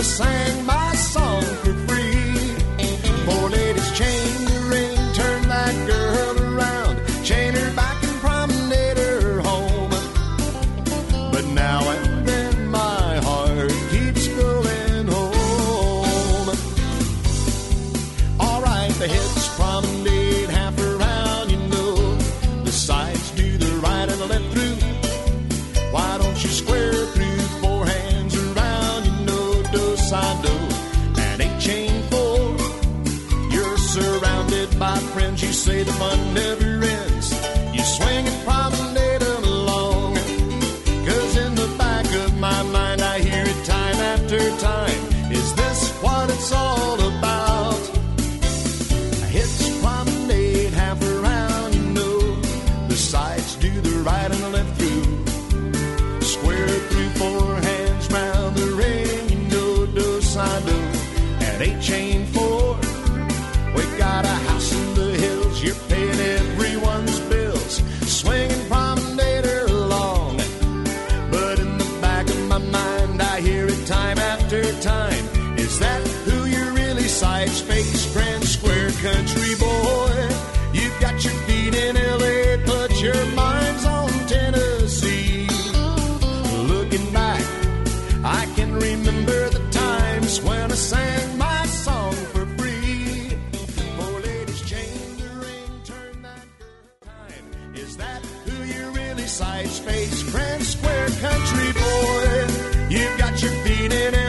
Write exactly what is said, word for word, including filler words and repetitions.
I sang my song for free. Four ladies chained the ring, turned that girl around, chain her back and promenade her home. But now and then my heart keeps going home. All right, the hips promenade half around, you know. The sides do the right and the left through. Why don't you square through four hands around, you know, do, side, do, and eight chain four. You're surrounded by friends, you say the fun never ends. You swing and promenade them along, 'cause in the back of my mind I hear it time after time. Is this what it's all about? Hips promenade half around, you know. The sides do the right and the left through. Square through four hands round the ring, you know, do, side, do, and eight chain four. We got a house in the hills, you're paying everyone's bills. Swing and promenade her along. But in the back of my mind I hear it time after time. Is that who you're really? Sides, face, grand, square, country boy. You've got your feet in L A, but your mind's on Tennessee. Looking back, I can remember the times when I sang my song for free. Four ladies chained the ring, turned that girl time. Is that who you really? Size, face, grand, square, country boy. You've got your feet in